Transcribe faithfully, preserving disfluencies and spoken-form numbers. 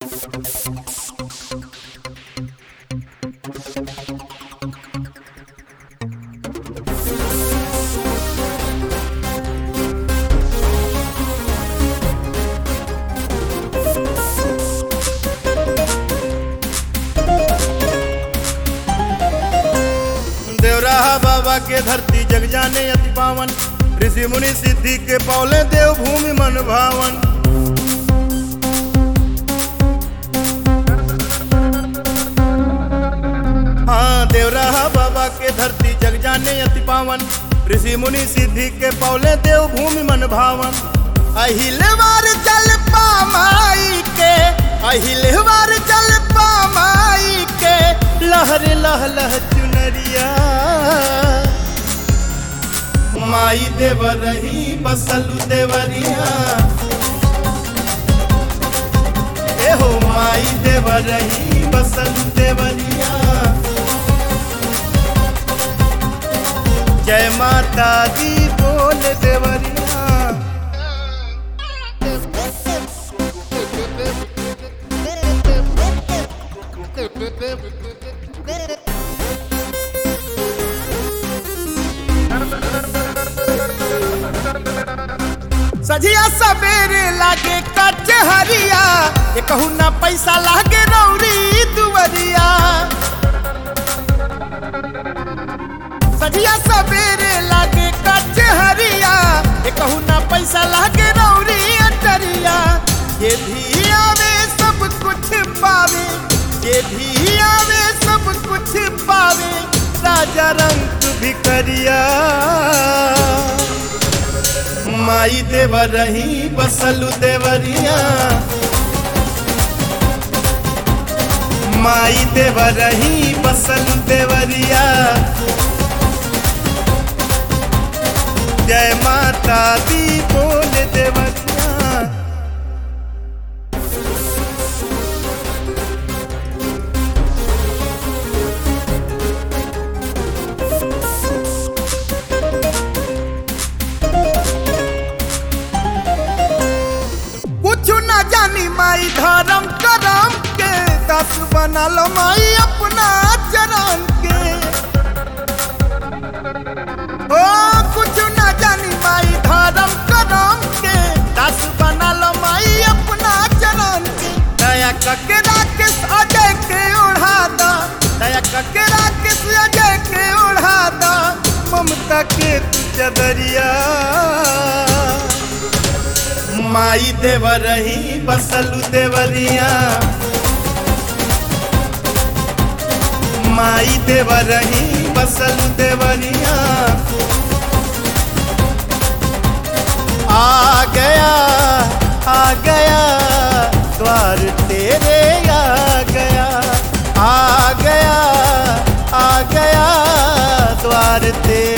देवराहा बाबा के धरती जग जाने अति पावन, ऋषि मुनि सिद्धि के पौले देव भूमि मन भावन। हाँ, देवराहा बाबा के धरती जग जाने अति पावन, ऋषि मुनि सिद्धि के पौले देव भूमि मन भावन। अहिलवार जल पामाई के, अहिलवार जल पामाई के, लहर लह लह चुनरिया। माई देवरही बसलु देवरिया, एहो माई देवरही बसलु देवरिया। जय माता दी बोल देवरिया। सजिया सवेरे लागे कचहरिया, ये कहू ना पैसा लागे रौरी दुवरिया। सजिया सवेरे लागे कचहरिया, ये कहू ना पैसा लागे रौरी अटरिया। ये भी आवे सब कुछ पावे, ये भी आवे सब कुछ पावे, राजा रंग भिखरिया। माई देवरही बसलु देवरिया, माई देवरही बसलु देवरिया। जय माता दी बोल देवरिया। जानी माई धर्म करम के, दस बना लो माई अपना चरण के। ओ कुछ ना जानी माई धर्म करम के, दस बना लो माई अपना चरण के। दया करके राकेश अजय के ओढ़ा दा, दया करके राकेश अजय के ओढ़ा दा, ममता के तू चदरिया। माई देवरही बसलु देवरिया, माई देवरही बसलु देवरिया। आ गया आ गया द्वार तेरे, आ गया आ गया आ गया द्वार तेरे।